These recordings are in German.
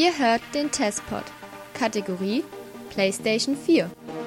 Ihr hört den Testpod. Kategorie PlayStation 4.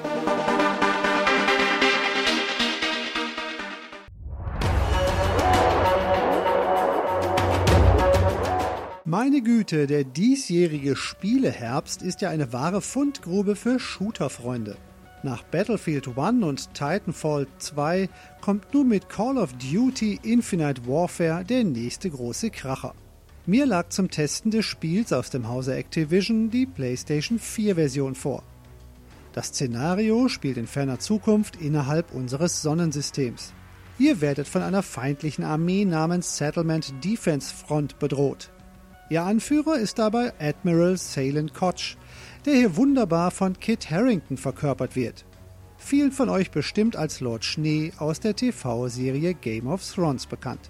Meine Güte, der diesjährige Spieleherbst ist ja eine wahre Fundgrube für Shooter-Freunde. Nach Battlefield 1 und Titanfall 2 kommt nun mit Call of Duty Infinite Warfare der nächste große Kracher. Mir lag zum Testen des Spiels aus dem Hause Activision die PlayStation 4-Version vor. Das Szenario spielt in ferner Zukunft innerhalb unseres Sonnensystems. Ihr werdet von einer feindlichen Armee namens Settlement Defense Front bedroht. Ihr Anführer ist dabei Admiral Salen Koch, der hier wunderbar von Kit Harington verkörpert wird. Vielen von euch bestimmt als Lord Schnee aus der TV-Serie Game of Thrones bekannt.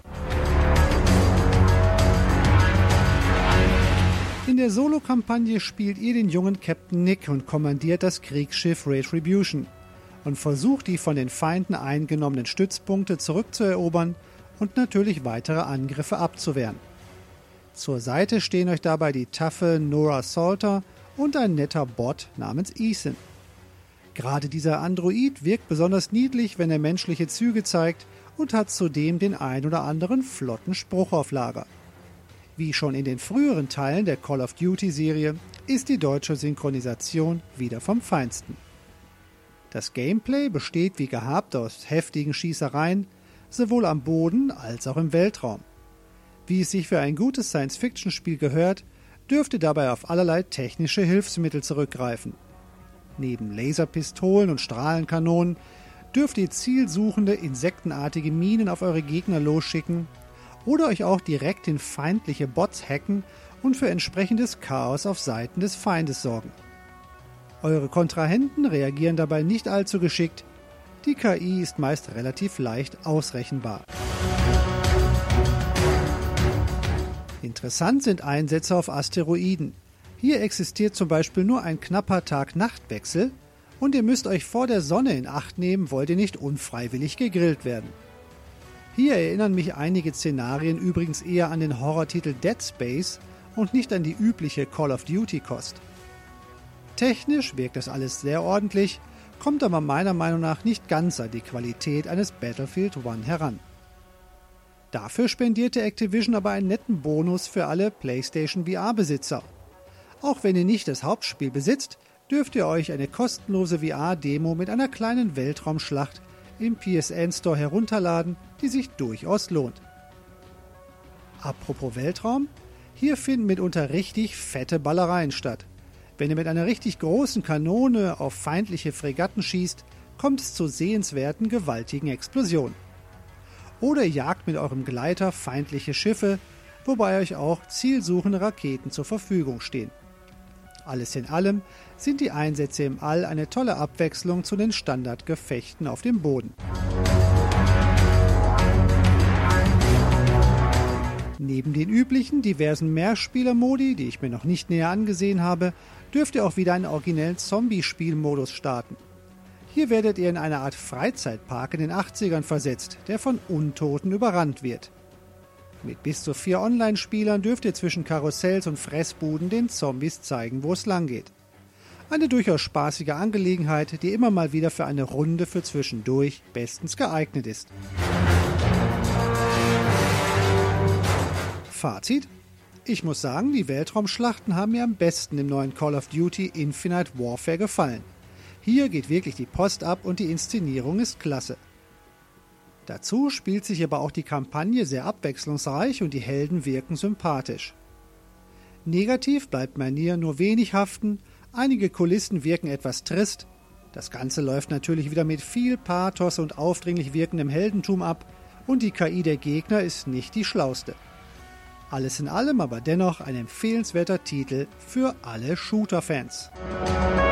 In der Solo-Kampagne spielt ihr den jungen Captain Nick und kommandiert das Kriegsschiff Retribution und versucht, die von den Feinden eingenommenen Stützpunkte zurückzuerobern und natürlich weitere Angriffe abzuwehren. Zur Seite stehen euch dabei die taffe Nora Salter und ein netter Bot namens Ethan. Gerade dieser Android wirkt besonders niedlich, wenn er menschliche Züge zeigt und hat zudem den ein oder anderen flotten Spruch auf Lager. Wie schon in den früheren Teilen der Call of Duty-Serie ist die deutsche Synchronisation wieder vom Feinsten. Das Gameplay besteht wie gehabt aus heftigen Schießereien, sowohl am Boden als auch im Weltraum. Wie es sich für ein gutes Science-Fiction-Spiel gehört, dürft ihr dabei auf allerlei technische Hilfsmittel zurückgreifen. Neben Laserpistolen und Strahlenkanonen dürft ihr zielsuchende, insektenartige Minen auf eure Gegner losschicken oder euch auch direkt in feindliche Bots hacken und für entsprechendes Chaos auf Seiten des Feindes sorgen. Eure Kontrahenten reagieren dabei nicht allzu geschickt, die KI ist meist relativ leicht ausrechenbar. Interessant sind Einsätze auf Asteroiden. Hier existiert zum Beispiel nur ein knapper Tag-Nacht-Wechsel und ihr müsst euch vor der Sonne in Acht nehmen, wollt ihr nicht unfreiwillig gegrillt werden. Hier erinnern mich einige Szenarien übrigens eher an den Horrortitel Dead Space und nicht an die übliche Call of Duty-Kost. Technisch wirkt das alles sehr ordentlich, kommt aber meiner Meinung nach nicht ganz an die Qualität eines Battlefield 1 heran. Dafür spendierte Activision aber einen netten Bonus für alle PlayStation VR-Besitzer. Auch wenn ihr nicht das Hauptspiel besitzt, dürft ihr euch eine kostenlose VR-Demo mit einer kleinen Weltraumschlacht im PSN Store herunterladen, die sich durchaus lohnt. Apropos Weltraum, hier finden mitunter richtig fette Ballereien statt. Wenn ihr mit einer richtig großen Kanone auf feindliche Fregatten schießt, kommt es zu sehenswerten, gewaltigen Explosionen. Oder ihr jagt mit eurem Gleiter feindliche Schiffe, wobei euch auch zielsuchende Raketen zur Verfügung stehen. Alles in allem sind die Einsätze im All eine tolle Abwechslung zu den Standardgefechten auf dem Boden. Neben den üblichen diversen Mehrspieler-Modi, die ich mir noch nicht näher angesehen habe, dürft ihr auch wieder einen originellen Zombie-Spielmodus starten. Hier werdet ihr in eine Art Freizeitpark in den 80ern versetzt, der von Untoten überrannt wird. Mit bis zu 4 Online-Spielern dürft ihr zwischen Karussells und Fressbuden den Zombies zeigen, wo es lang geht. Eine durchaus spaßige Angelegenheit, die immer mal wieder für eine Runde für zwischendurch bestens geeignet ist. Fazit: Ich muss sagen, die Weltraumschlachten haben mir am besten im neuen Call of Duty Infinite Warfare gefallen. Hier geht wirklich die Post ab und die Inszenierung ist klasse. Dazu spielt sich aber auch die Kampagne sehr abwechslungsreich und die Helden wirken sympathisch. Negativ bleibt mir nur wenig haften, einige Kulissen wirken etwas trist, das Ganze läuft natürlich wieder mit viel Pathos und aufdringlich wirkendem Heldentum ab und die KI der Gegner ist nicht die schlauste. Alles in allem aber dennoch ein empfehlenswerter Titel für alle Shooter-Fans.